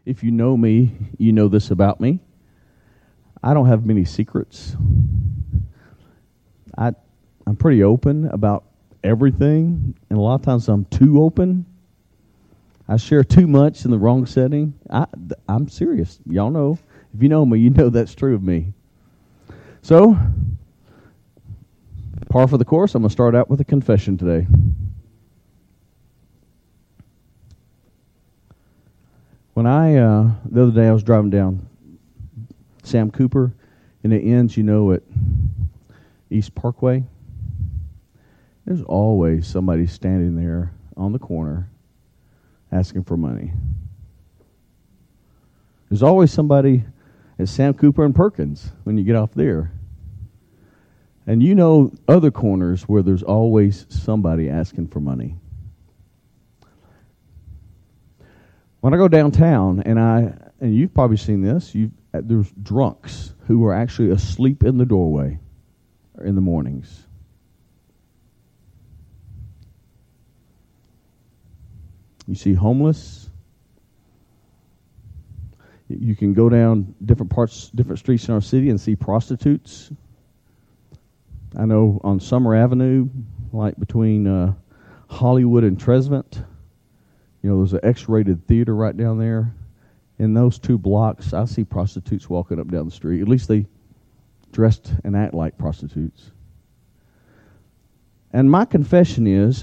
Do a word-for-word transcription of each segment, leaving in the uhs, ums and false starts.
If you know me, you know this about me. I don't have many secrets. I, I'm pretty open about everything, and a lot of times I'm too open. I share too much in the wrong setting. I, I'm serious. Y'all know. If you know me, you know that's true of me. So, par for the course, I'm going to start out with a confession today. When I, uh, the other day I was driving down Sam Cooper, and it ends, you know, at East Parkway. There's always somebody standing there on the corner asking for money. There's always somebody at Sam Cooper and Perkins when you get off there. And you know other corners where there's always somebody asking for money. When I go downtown, and I and you've probably seen this, you there's drunks who are actually asleep in the doorway in the mornings. You see homeless. You can go down different parts, different streets in our city and see prostitutes. I know on Summer Avenue, like between uh, Hollywood and Trezevant, you know, there's an X-rated theater right down there. In those two blocks, I see prostitutes walking up down the street. At least they dressed and act like prostitutes. And my confession is,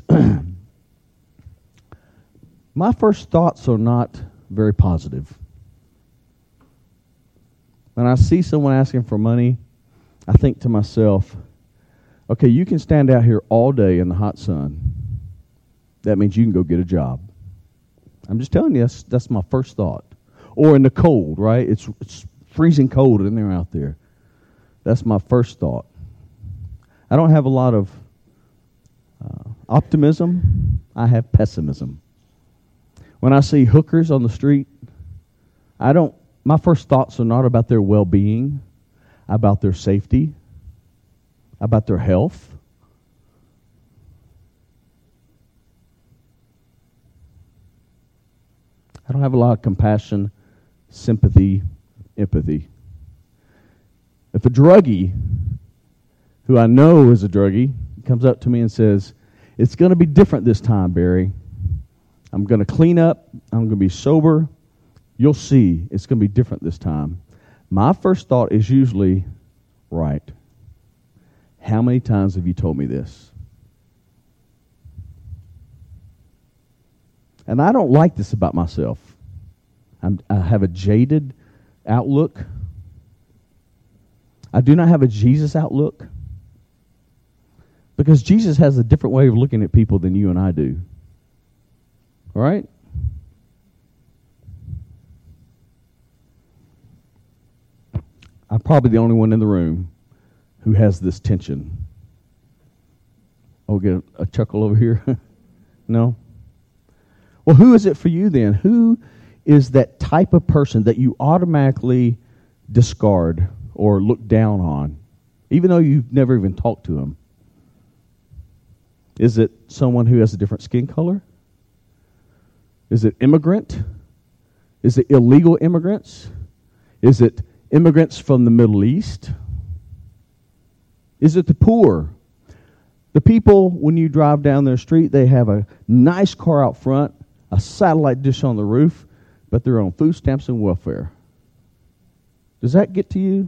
my first thoughts are not very positive. When I see someone asking for money, I think to myself, okay, you can stand out here all day in the hot sun. That means you can go get a job. I'm just telling you, that's, that's my first thought. Or in the cold, right? It's, it's freezing cold in there out there. That's my first thought. I don't have a lot of uh, optimism. I have pessimism. When I see hookers on the street, I don't, my first thoughts are not about their well-being, about their safety, about their health. I don't have a lot of compassion, sympathy, empathy. If a druggie, who I know is a druggie, comes up to me and says, "It's going to be different this time, Barry. I'm going to clean up. I'm going to be sober. You'll see it's going to be different this time." My first thought is usually, right, how many times have you told me this? And I don't like this about myself. I'm, I have a jaded outlook. I do not have a Jesus outlook. Because Jesus has a different way of looking at people than you and I do. All right? I'm probably the only one in the room who has this tension. Oh, get a, a chuckle over here? No? Well, who is it for you then? Who is that type of person that you automatically discard or look down on, even though you've never even talked to them? Is it someone who has a different skin color? Is it immigrant? Is it illegal immigrants? Is it immigrants from the Middle East? Is it the poor? The people, when you drive down their street, they have a nice car out front, a satellite dish on the roof, but they're on food stamps and welfare. Does that get to you?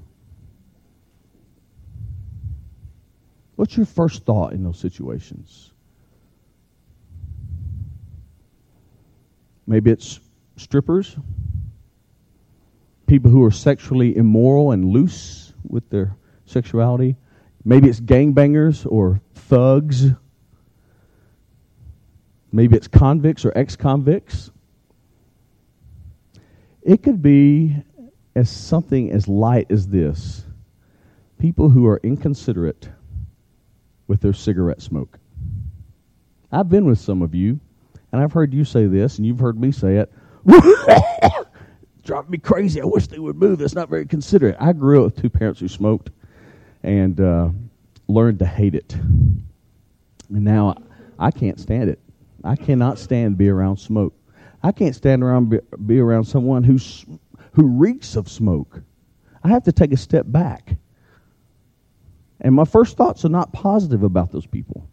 What's your first thought in those situations? Maybe it's strippers, people who are sexually immoral and loose with their sexuality. Maybe it's gangbangers or thugs. Maybe it's convicts or ex-convicts. It could be as something as light as this. People who are inconsiderate with their cigarette smoke. I've been with some of you, and I've heard you say this, and you've heard me say it. Drive me crazy. I wish they would move. That's not very considerate. I grew up with two parents who smoked and uh, learned to hate it. And now I can't stand it. I cannot stand to be around smoke. I can't stand around be, be around someone who's who reeks of smoke. I have to take a step back. And my first thoughts are not positive about those people.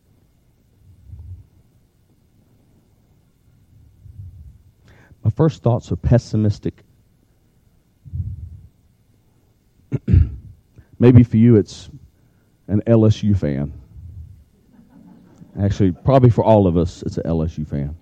My first thoughts are pessimistic. Maybe for you it's an L S U fan. Actually, probably for all of us, it's an L S U fan.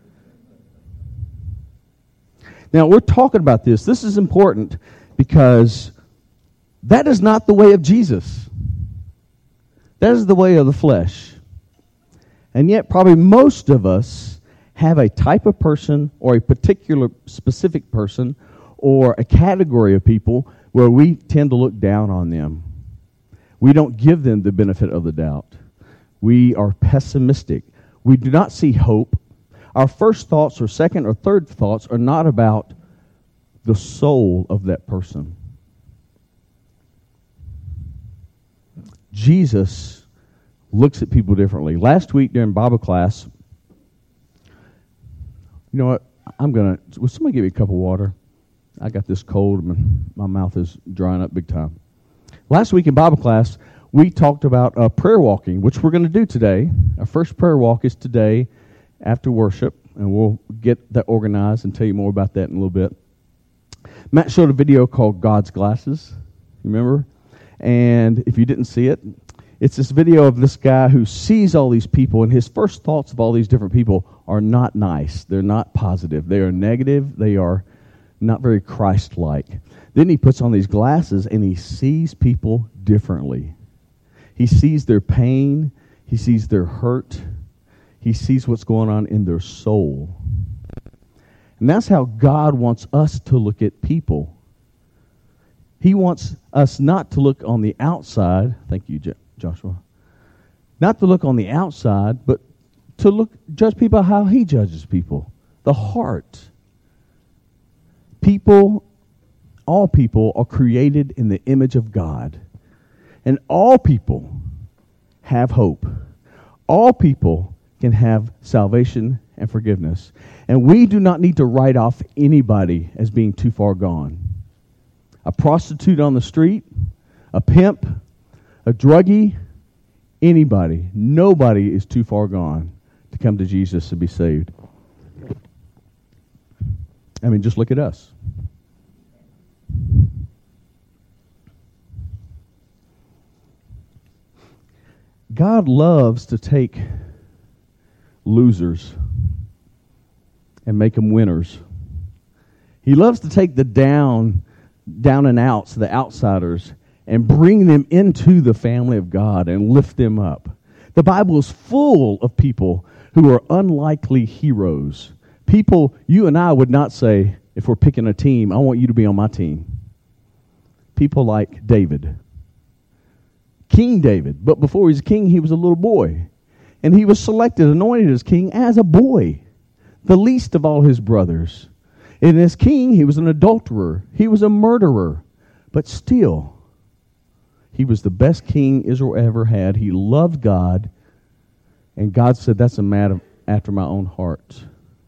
Now, we're talking about this. This is important because that is not the way of Jesus. That is the way of the flesh. And yet, probably most of us have a type of person or a particular specific person or a category of people where we tend to look down on them. We don't give them the benefit of the doubt. We are pessimistic. We do not see hope. Our first thoughts or second or third thoughts are not about the soul of that person. Jesus looks at people differently. Last week during Bible class, you know what? I'm going to, will somebody give me a cup of water? I got this cold. My, my mouth is drying up big time. Last week in Bible class, we talked about uh, prayer walking, which we're going to do today. Our first prayer walk is today after worship, and we'll get that organized and tell you more about that in a little bit. Matt showed a video called God's Glasses, you remember? And if you didn't see it, it's this video of this guy who sees all these people, and his first thoughts of all these different people are not nice. They're not positive. They are negative. They are not very Christ-like. Then he puts on these glasses, and he sees people differently. He sees their pain. He sees their hurt. He sees what's going on in their soul. And that's how God wants us to look at people. He wants us not to look on the outside. Thank you, Joshua. Not to look on the outside, but to look judge people how he judges people. The heart. People, all people are created in the image of God. And all people have hope. All people can have salvation and forgiveness. And we do not need to write off anybody as being too far gone. A prostitute on the street, a pimp, a druggie, anybody, nobody is too far gone to come to Jesus and be saved. I mean, just look at us. God loves to take losers and make them winners. He loves to take the down, down and outs, the outsiders, and bring them into the family of God and lift them up. The Bible is full of people who are unlikely heroes. People you and I would not say, if we're picking a team, I want you to be on my team. People like David. King David. But before he was king, he was a little boy. And he was selected, anointed as king as a boy. The least of all his brothers. And as king, he was an adulterer. He was a murderer. But still, he was the best king Israel ever had. He loved God. And God said, that's a man after my own heart.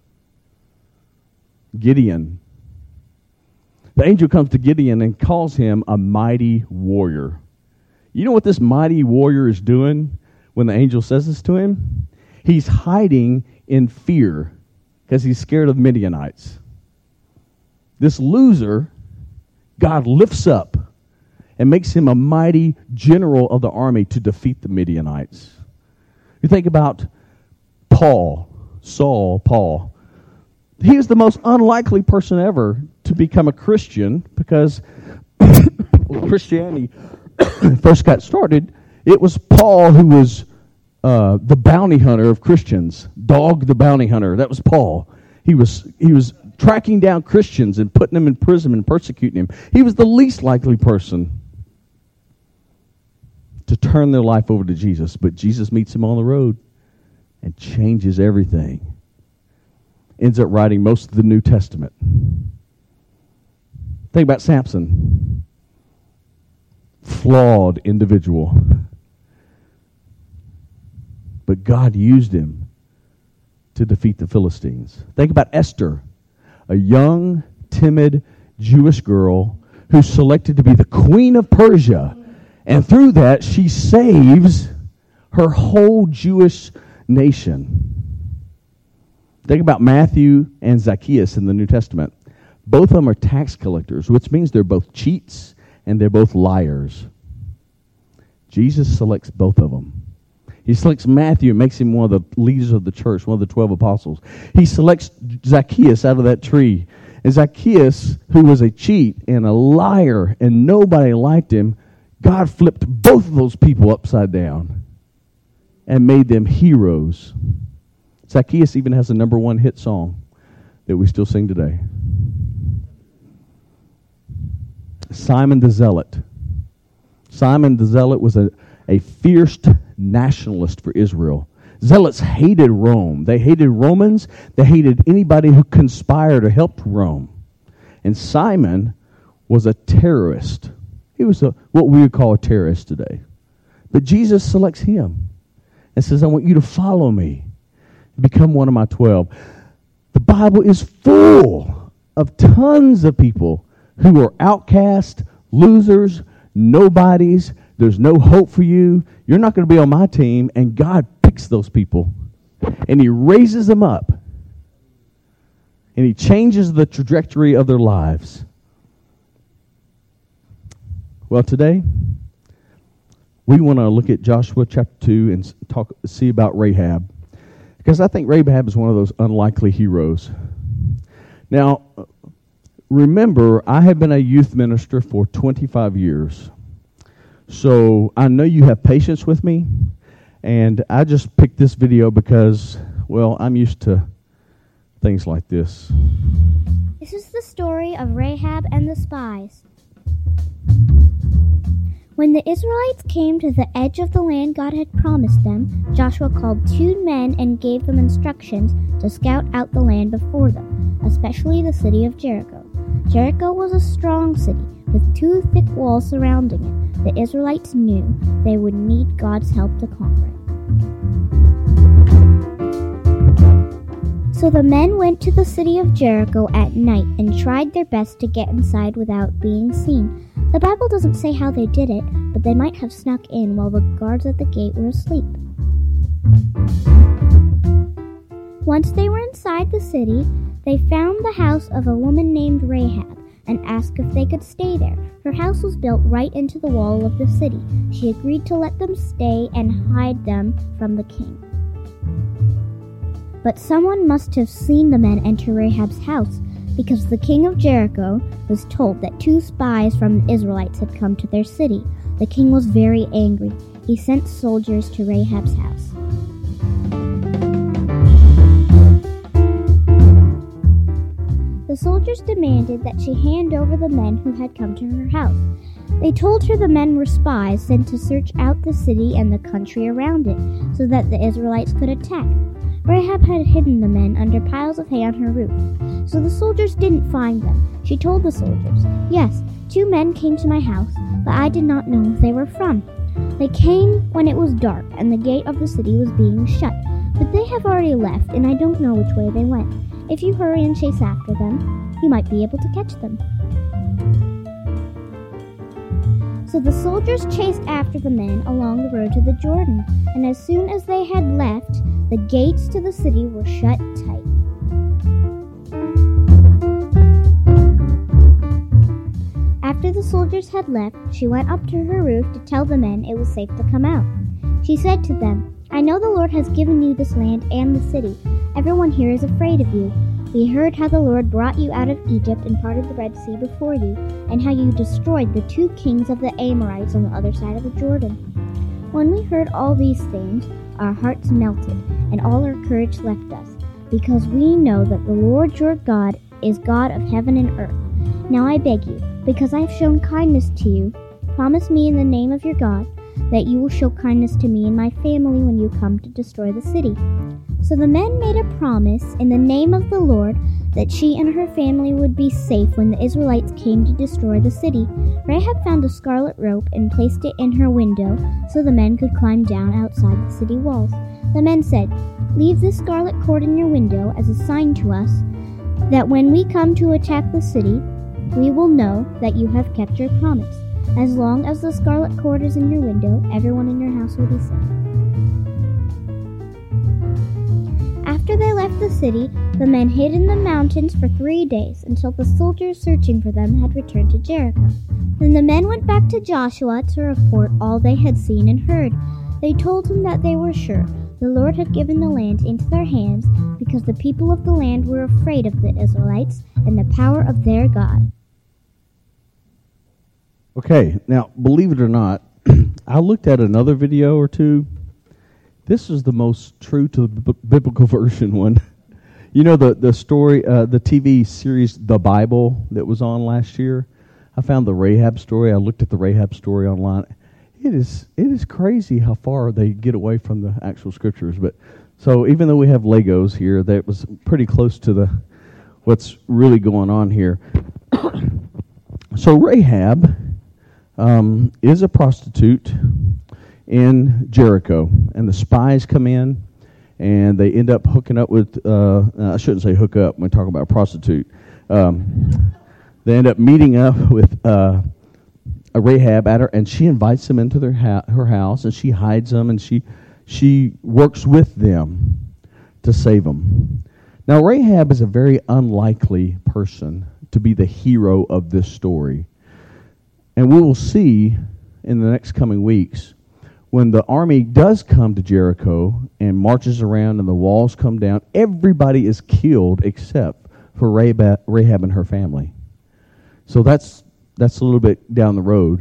Gideon. The angel comes to Gideon and calls him a mighty warrior. You know what this mighty warrior is doing when the angel says this to him? He's hiding in fear because he's scared of Midianites. This loser, God lifts up and makes him a mighty general of the army to defeat the Midianites. You think about Paul, Saul, Paul. He was the most unlikely person ever to become a Christian because when Christianity first got started, it was Paul who was uh, the bounty hunter of Christians. Dog the bounty hunter. That was Paul. He was he was tracking down Christians and putting them in prison and persecuting them. He was the least likely person to turn their life over to Jesus. But Jesus meets him on the road and changes everything. Ends up writing most of the New Testament. Think about Samson. Flawed individual. But God used him to defeat the Philistines. Think about Esther, a young, timid Jewish girl who's selected to be the queen of Persia. And through that, she saves her whole Jewish nation. Think about Matthew and Zacchaeus in the New Testament. Both of them are tax collectors, which means they're both cheats and they're both liars. Jesus selects both of them. He selects Matthew and makes him one of the leaders of the church, one of the twelve apostles. He selects Zacchaeus out of that tree. And Zacchaeus, who was a cheat and a liar and nobody liked him, God flipped both of those people upside down and made them heroes. Zacchaeus even has a number one hit song that we still sing today. Simon the Zealot. Simon the Zealot was a, a fierce nationalist for Israel. Zealots hated Rome. They hated Romans. They hated anybody who conspired or helped Rome. And Simon was a terrorist. He was a, what we would call a terrorist today. But Jesus selects him and says, I want you to follow me. Become one of my twelve. The Bible is full of tons of people who are outcast, losers, nobodies. There's no hope for you. You're not going to be on my team. And God picks those people. And he raises them up. And he changes the trajectory of their lives. Well, today, we want to look at Joshua chapter two and talk, see about Rahab. Because I think Rahab is one of those unlikely heroes. Now, remember, I have been a youth minister for twenty-five years. So I know you have patience with me. And I just picked this video because, well, I'm used to things like this. This is the story of Rahab and the spies. When the Israelites came to the edge of the land God had promised them, Joshua called two men and gave them instructions to scout out the land before them, especially the city of Jericho. Jericho was a strong city with two thick walls surrounding it. The Israelites knew they would need God's help to conquer it. So the men went to the city of Jericho at night and tried their best to get inside without being seen. The Bible doesn't say how they did it, but they might have snuck in while the guards at the gate were asleep. Once they were inside the city, they found the house of a woman named Rahab and asked if they could stay there. Her house was built right into the wall of the city. She agreed to let them stay and hide them from the king. But someone must have seen the men enter Rahab's house, because the king of Jericho was told that two spies from the Israelites had come to their city. The king was very angry. He sent soldiers to Rahab's house. The soldiers demanded that she hand over the men who had come to her house. They told her the men were spies sent to search out the city and the country around it so that the Israelites could attack. Rahab had hidden the men under piles of hay on her roof, so the soldiers didn't find them. She told the soldiers, "Yes, two men came to my house, but I did not know where they were from. They came when it was dark and the gate of the city was being shut, but they have already left and I don't know which way they went. If you hurry and chase after them, you might be able to catch them." So the soldiers chased after the men along the road to the Jordan, and as soon as they had left, the gates to the city were shut tight. After the soldiers had left, she went up to her roof to tell the men it was safe to come out. She said to them, "I know the Lord has given you this land and the city. Everyone here is afraid of you. We heard how the Lord brought you out of Egypt and parted the Red Sea before you, and how you destroyed the two kings of the Amorites on the other side of the Jordan." When we heard all these things, our hearts melted, and all our courage left us, because we know that the Lord your God is God of heaven and earth. Now I beg you, because I have shown kindness to you, promise me in the name of your God that you will show kindness to me and my family when you come to destroy the city. So the men made a promise in the name of the Lord that she and her family would be safe when the Israelites came to destroy the city. Rahab found a scarlet rope and placed it in her window so the men could climb down outside the city walls. The men said, "Leave this scarlet cord in your window as a sign to us that when we come to attack the city, we will know that you have kept your promise. As long as the scarlet cord is in your window, everyone in your house will be safe." After they left the city, the men hid in the mountains for three days until the soldiers searching for them had returned to Jericho. Then the men went back to Joshua to report all they had seen and heard. They told him that they were sure the Lord had given the land into their hands because the people of the land were afraid of the Israelites and the power of their God. Okay, now, believe it or not, I looked at another video or two. This is the most true to the b- biblical version one. You know the, the story, uh, the T V series The Bible that was on last year? I found the Rahab story. I looked at the Rahab story online. It is it is crazy how far they get away from the actual scriptures. But so even though we have Legos here, that was pretty close to the what's really going on here. So Rahab um, is a prostitute in Jericho, and the spies come in, and they end up hooking up with, uh, I shouldn't say hook up when we talk about a prostitute. Um, they end up meeting up with uh, a Rahab at her, and she invites them into their ha- her house, and she hides them, and she she works with them to save them. Now, Rahab is a very unlikely person to be the hero of this story, and we will see in the next coming weeks when the army does come to Jericho and marches around and the walls come down, everybody is killed except for Rahab, Rahab and her family. So that's that's a little bit down the road.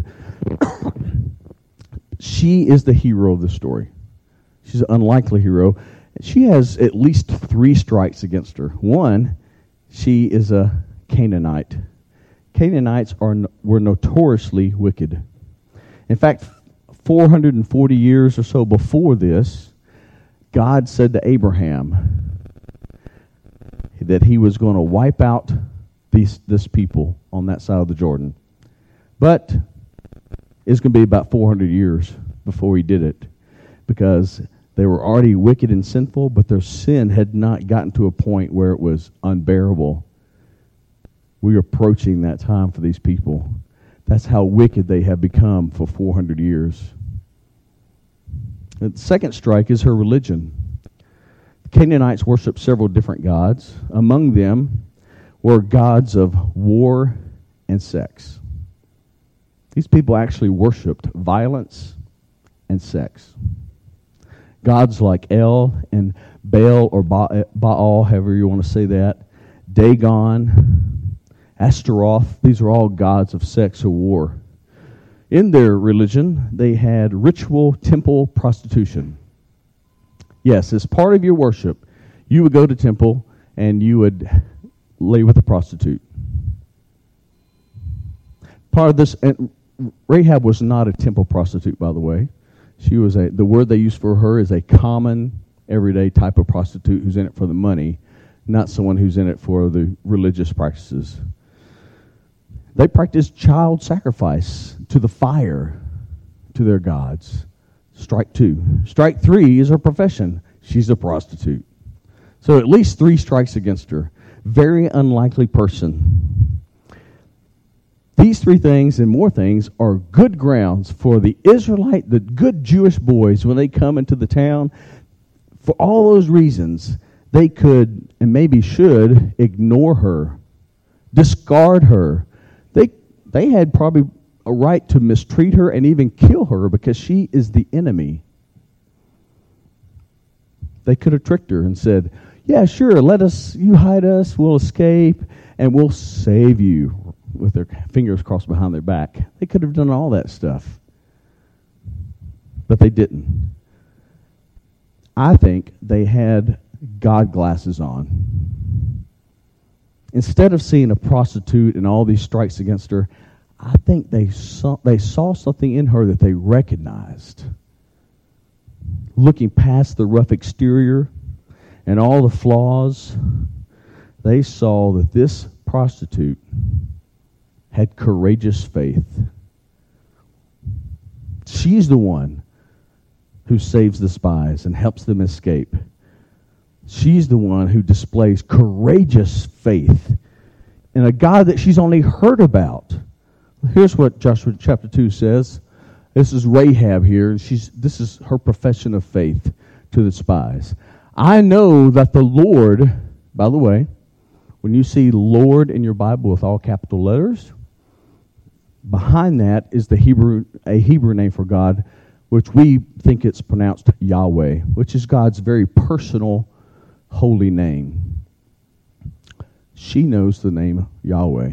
She is the hero of the story. She's an unlikely hero. She has at least three strikes against her. One, she is a Canaanite. Canaanites are were notoriously wicked. In fact, four hundred forty years or so before this, God said to Abraham that he was going to wipe out these this people on that side of the Jordan. But it's going to be about four hundred years before he did it, because they were already wicked and sinful, but their sin had not gotten to a point where it was unbearable. We are approaching that time for these people. That's how wicked they have become for four hundred years. The second strike is her religion. The Canaanites worshiped several different gods. Among them were gods of war and sex. These people actually worshipped violence and sex. Gods like El and Baal or ba- Baal, however you want to say that, Dagon, Astaroth, these are all gods of sex or war. In their religion, they had ritual temple prostitution. Yes, as part of your worship, you would go to temple and you would lay with a prostitute. Part of this, and Rahab was not a temple prostitute, by the way. She was a, the word they used for her is a common, everyday type of prostitute who's in it for the money, not someone who's in it for the religious practices. They practiced child sacrifice to the fire, to their gods. Strike two. Strike three is her profession. She's a prostitute. So at least three strikes against her. Very unlikely person. These three things and more things are good grounds for the Israelite, the good Jewish boys, when they come into the town. For all those reasons, they could and maybe should ignore her, discard her. They they had probably a right to mistreat her and even kill her because she is the enemy. They could have tricked her and said, yeah, sure, let us, you hide us, we'll escape, and we'll save you, with their fingers crossed behind their back. They could have done all that stuff. But they didn't. I think they had God glasses on. Instead of seeing a prostitute and all these strikes against her, I think they saw, they saw something in her that they recognized. Looking past the rough exterior and all the flaws, they saw that this prostitute had courageous faith. She's the one who saves the spies and helps them escape. She's the one who displays courageous faith in a God that she's only heard about. Here's what Joshua chapter two says. This is Rahab here, and she's this is her profession of faith to the spies. I know that the Lord, by the way, when you see Lord in your Bible with all capital letters, behind that is the Hebrew a Hebrew name for God, which we think it's pronounced Yahweh, which is God's very personal, holy name. She knows the name Yahweh.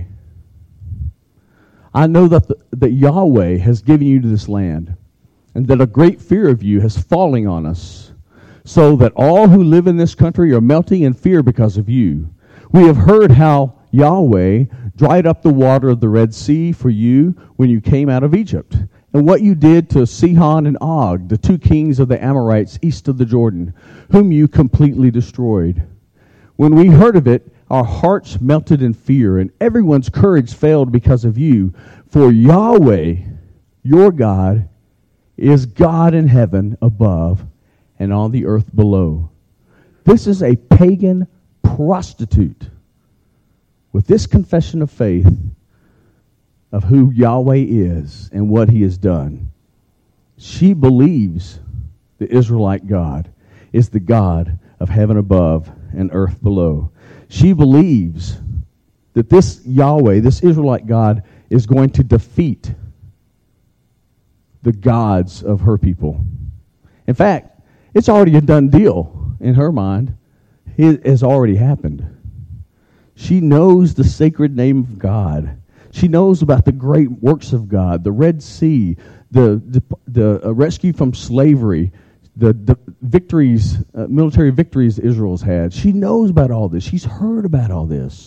I know that, the, that Yahweh has given you to this land, and that a great fear of you has fallen on us, so that all who live in this country are melting in fear because of you. We have heard how Yahweh dried up the water of the Red Sea for you when you came out of Egypt, and what you did to Sihon and Og, the two kings of the Amorites east of the Jordan, whom you completely destroyed. When we heard of it, our hearts melted in fear, and everyone's courage failed because of you. For Yahweh, your God, is God in heaven above and on the earth below. This is a pagan prostitute with this confession of faith of who Yahweh is and what he has done. She believes the Israelite God is the God of heaven above and earth below. She believes that this Yahweh, this Israelite God, is going to defeat the gods of her people. In fact, it's already a done deal in her mind. It has already happened. She knows the sacred name of God. She knows about the great works of God, the Red Sea, the the, the uh, rescue from slavery, the, the victories, uh, military victories Israel's had. She knows about all this. She's heard about all this.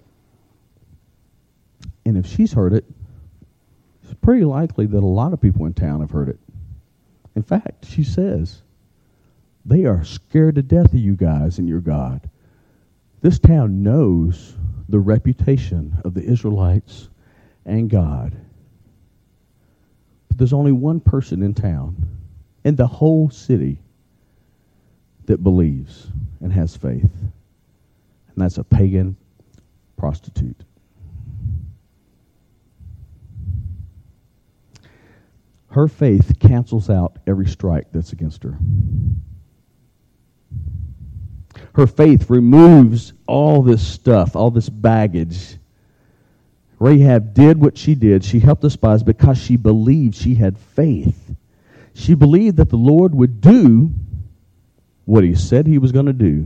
And if she's heard it, it's pretty likely that a lot of people in town have heard it. In fact, she says, they are scared to death of you guys and your God. This town knows the reputation of the Israelites and God. But there's only one person in town, in the whole city, that believes and has faith. And that's a pagan prostitute. Her faith cancels out every strike that's against her. Her faith removes all this stuff, all this baggage. Rahab did what she did. She helped the spies because she believed she had faith. She believed that the Lord would do what he said he was going to do.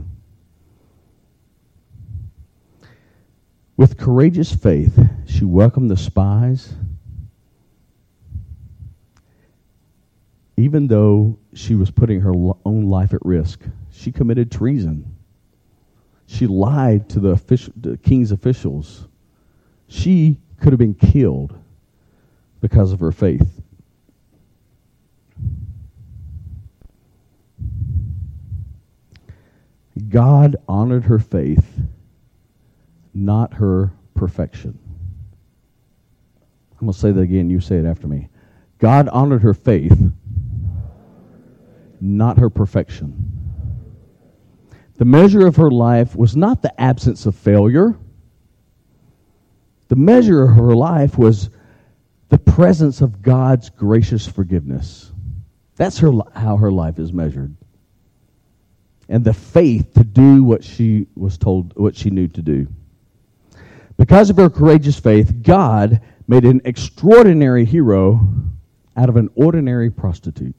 With courageous faith, she welcomed the spies, even though she was putting her own life at risk. She committed treason. She lied to the, official, the king's officials. She could have been killed because of her faith. God honored her faith, not her perfection. I'm going to say that again. You say it after me. God honored her faith, not her perfection. The measure of her life was not the absence of failure. The measure of her life was the presence of God's gracious forgiveness. That's her how her life is measured. And the faith to do what she was told, what she knew to do. Because of her courageous faith, God made an extraordinary hero out of an ordinary prostitute.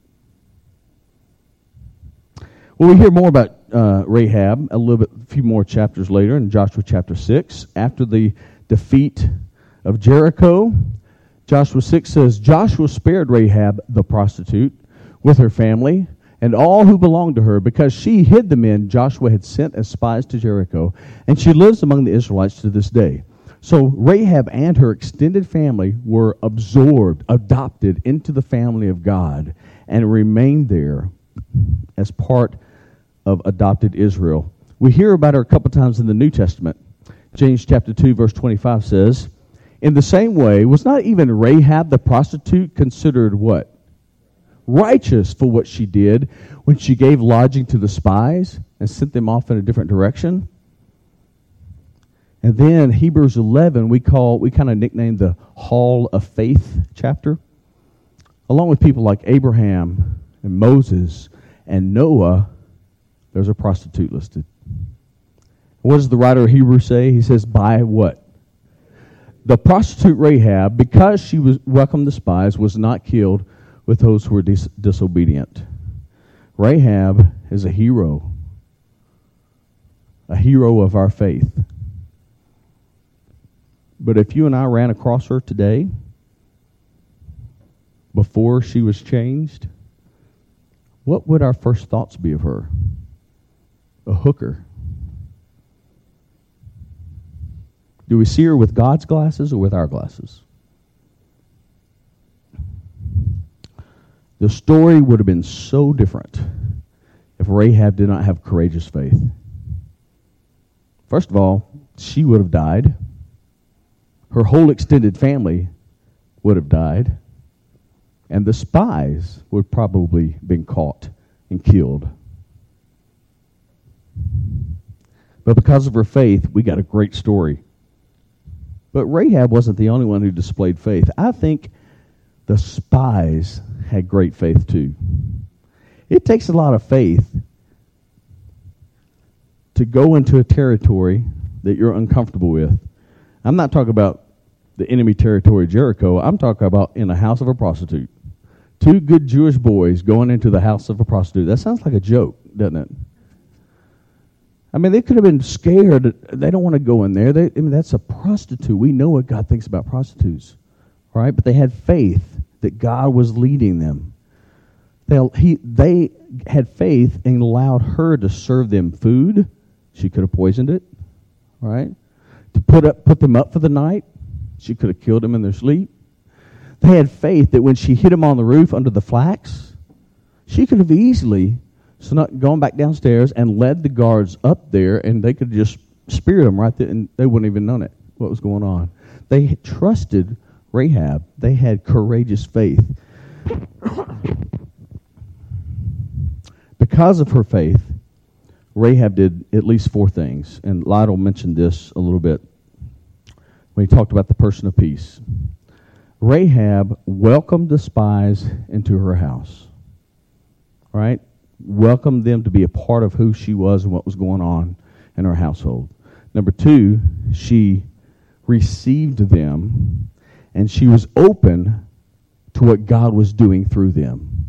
Well, we hear more about uh, Rahab a little bit, a few more chapters later in Joshua chapter six. After the defeat of Jericho, Joshua six says, Joshua spared Rahab the prostitute with her family and all who belonged to her, because she hid the men Joshua had sent as spies to Jericho, and she lives among the Israelites to this day. So Rahab and her extended family were absorbed, adopted into the family of God, and remained there as part of adopted Israel. We hear about her a couple times in the New Testament. James chapter two, verse twenty-five says, in the same way, was not even Rahab the prostitute considered what? righteous for what she did when she gave lodging to the spies and sent them off in a different direction. And then Hebrews eleven, we call, we kind of nicknamed the Hall of Faith chapter. Along with people like Abraham and Moses and Noah, there's a prostitute listed. What does the writer of Hebrews say? He says, by what? The prostitute Rahab, because she was welcomed the spies, was not killed with those who were dis- disobedient. Rahab is a hero, a hero of our faith. But if you and I ran across her today, before she was changed, what would our first thoughts be of her? A hooker. Do we see her with God's glasses or with our glasses? The story would have been so different if Rahab did not have courageous faith. First of all, she would have died. Her whole extended family would have died. And the spies would probably have been caught and killed. But because of her faith, we got a great story. But Rahab wasn't the only one who displayed faith. I think the spies had great faith too. It takes a lot of faith to go into a territory that you're uncomfortable with. I'm not talking about the enemy territory of Jericho. I'm talking about in the house of a prostitute. Two good Jewish boys going into the house of a prostitute. That sounds like a joke, doesn't it? I mean, they could have been scared. They don't want to go in there. They, I mean, that's a prostitute. We know what God thinks about prostitutes, right? But they had faith that God was leading them. They, he, they had faith and allowed her to serve them food. She could have poisoned it, right? To put up, put them up for the night. She could have killed them in their sleep. They had faith that when she hit them on the roof under the flax, she could have easily So not going back downstairs and led the guards up there, and they could just spear them right there, and they wouldn't even known it, what was going on. They trusted Rahab. They had courageous faith. Because of her faith, Rahab did at least four things, and Lytle mentioned this a little bit when he talked about the person of peace. Rahab welcomed the spies into her house, right? Welcomed them to be a part of who she was and what was going on in her household. Number two, she received them, and she was open to what God was doing through them.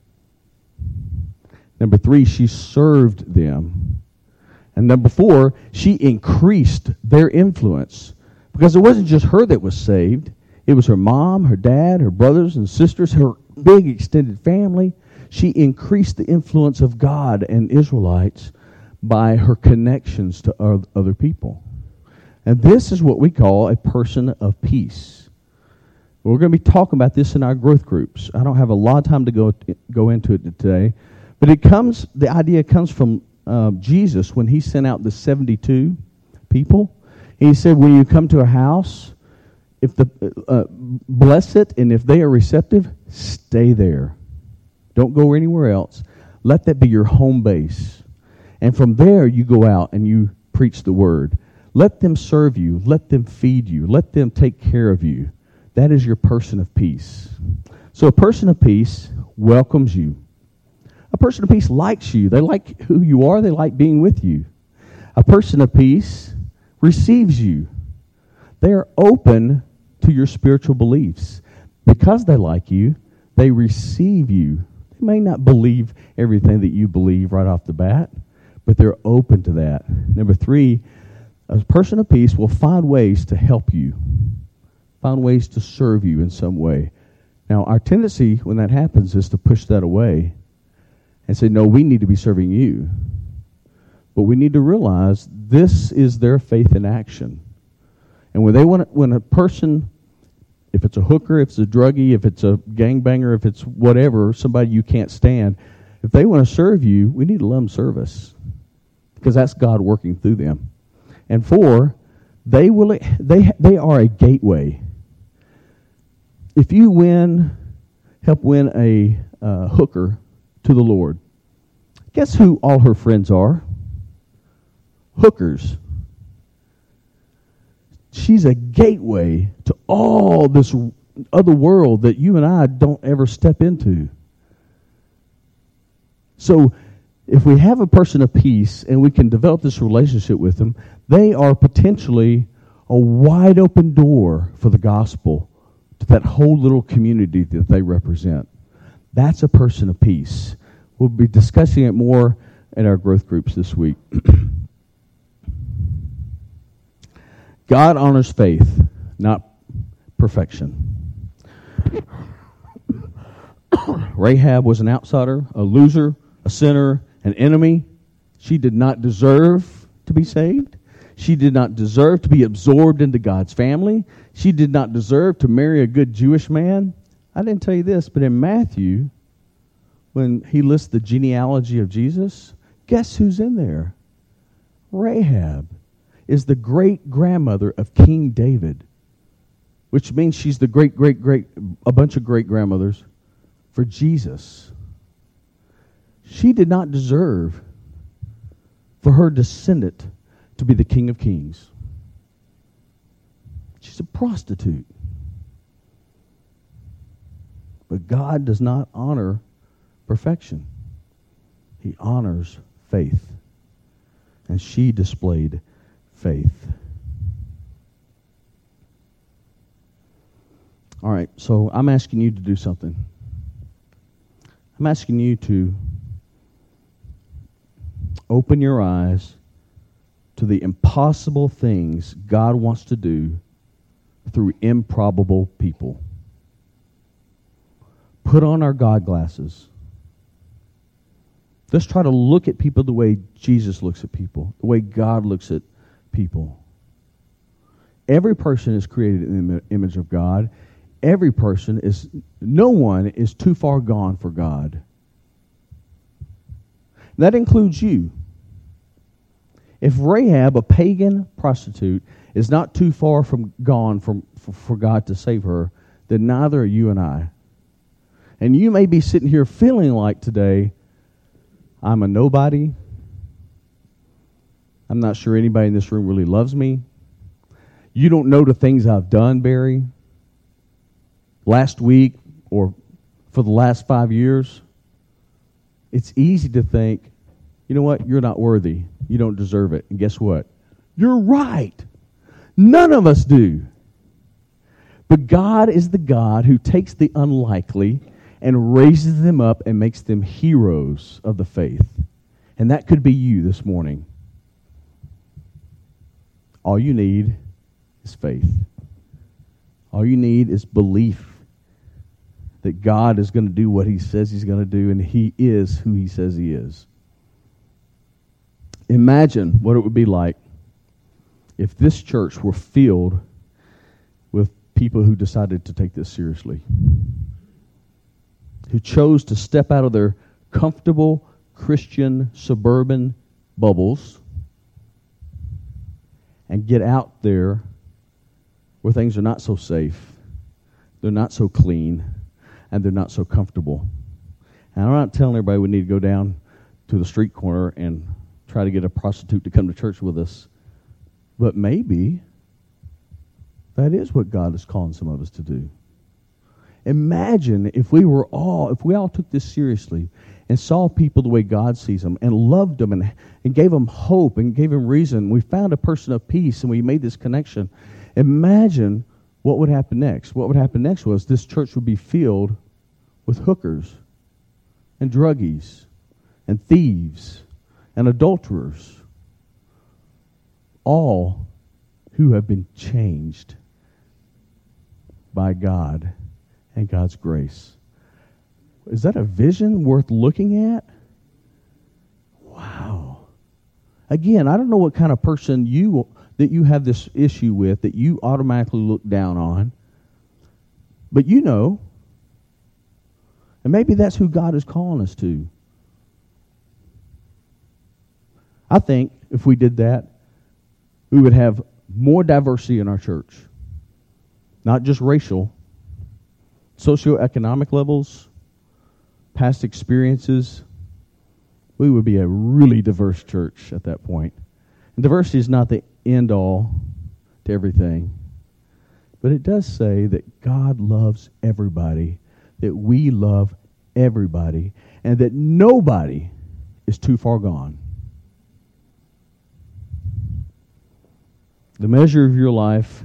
Number three, she served them. And number four, she increased their influence. Because it wasn't just her that was saved. It was her mom, her dad, her brothers and sisters, her big extended family. She increased the influence of God and Israelites by her connections to other people. And this is what we call a person of peace. We're going to be talking about this in our growth groups. I don't have a lot of time to go go into it today, but it comes. The idea comes from uh, Jesus when he sent out the seventy-two people. He said, "When you come to a house, if the uh, bless it, and if they are receptive, stay there. Don't go anywhere else. Let that be your home base. And from there, you go out and you preach the word. Let them serve you. Let them feed you. Let them take care of you. That is your person of peace." So a person of peace welcomes you. A person of peace likes you. They like who you are. They like being with you. A person of peace receives you. They are open to your spiritual beliefs. Because they like you, they receive you. May not believe everything that you believe right off the bat, but they're open to that. Number three, a person of peace will find ways to help you, find ways to serve you in some way. Now, our tendency when that happens is to push that away and say, no, we need to be serving you. But we need to realize this is their faith in action. And when they want, when a person, if it's a hooker, if it's a druggie, if it's a gangbanger, if it's whatever, somebody you can't stand, if they want to serve you, we need to let them serve us, because that's God working through them. And four, they will they they are a gateway. If you win help win a uh, hooker to the Lord. Guess who all her friends are? Hookers. She's a gateway to all this other world that you and I don't ever step into. So if we have a person of peace and we can develop this relationship with them, they are potentially a wide open door for the gospel to that whole little community that they represent. That's a person of peace. We'll be discussing it more in our growth groups this week. God honors faith, not perfection. Rahab was an outsider, a loser, a sinner, an enemy. She did not deserve to be saved. She did not deserve to be absorbed into God's family. She did not deserve to marry a good Jewish man. I didn't tell you this, but in Matthew, when he lists the genealogy of Jesus, guess who's in there? Rahab is the great-grandmother of King David, which means she's the great-great-great, a bunch of great-grandmothers for Jesus. She did not deserve for her descendant to be the King of Kings. She's a prostitute. But God does not honor perfection. He honors faith. And she displayed faith. All right, so I'm asking you to do something. I'm asking you to open your eyes to the impossible things God wants to do through improbable people. Put on our God glasses. Let's try to look at people the way Jesus looks at people, the way God looks at people. Every person is created in the image of God. Every person is, no one is too far gone for God. That includes you. If Rahab, a pagan prostitute, is not too far from gone from, for, for God to save her, then neither are you and I. And you may be sitting here feeling like today, I'm a nobody. I'm not sure anybody in this room really loves me. You don't know the things I've done, Barry. Last week or for the last five years. It's easy to think, you know what, you're not worthy. You don't deserve it. And guess what? You're right. None of us do. But God is the God who takes the unlikely and raises them up and makes them heroes of the faith. And that could be you this morning. All you need is faith. All you need is belief that God is going to do what He says He's going to do, and He is who He says He is. Imagine what it would be like if this church were filled with people who decided to take this seriously, who chose to step out of their comfortable Christian suburban bubbles and get out there where things are not so safe, they're not so clean, and they're not so comfortable. And I'm not telling everybody we need to go down to the street corner and try to get a prostitute to come to church with us. But maybe that is what God is calling some of us to do. Imagine if we were all, if we all took this seriously and saw people the way God sees them and loved them and, and gave them hope and gave them reason. We found a person of peace and we made this connection. Imagine what would happen next. What would happen next was this church would be filled with hookers and druggies and thieves and adulterers, all who have been changed by God and God's grace. Is that a vision worth looking at? Wow. Again, I don't know what kind of person you that you have this issue with, that you automatically look down on, but you know, and maybe that's who God is calling us to. I think if we did that, we would have more diversity in our church. Not just racial, socioeconomic levels, past experiences, we would be a really diverse church at that point. And diversity is not the end-all to everything. But it does say that God loves everybody, that we love everybody, and that nobody is too far gone. The measure of your life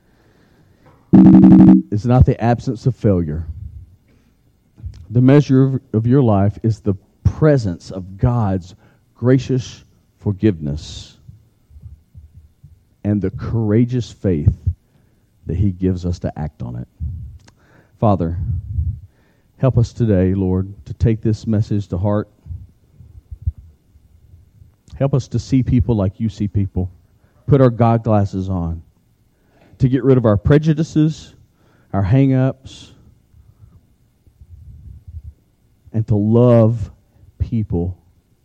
is not the absence of failure. The measure of, of your life is the presence of God's gracious forgiveness and the courageous faith that He gives us to act on it. Father, help us today, Lord, to take this message to heart. Help us to see people like You see people. Put our God glasses on. To get rid of our prejudices, our hang-ups, and to love people.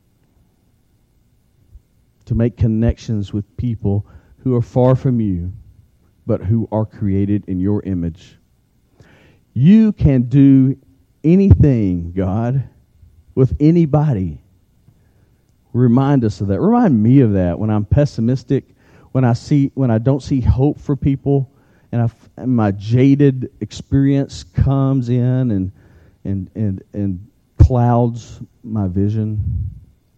To make connections with people who are far from You, but who are created in Your image. You can do anything, God, with anybody. Remind us of that. Remind me of that when I'm pessimistic, when I see when I don't see hope for people, and, I, and my jaded experience comes in and and and and clouds my vision.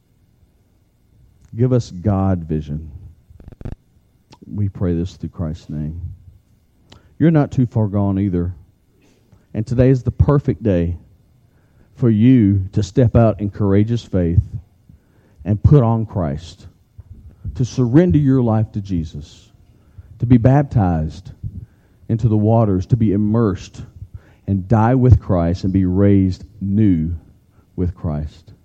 Give us God vision. We pray this through Christ's name. You're not too far gone either. And today is the perfect day for you to step out in courageous faith and put on Christ, to surrender your life to Jesus, to be baptized into the waters, to be immersed and die with Christ and be raised new with Christ.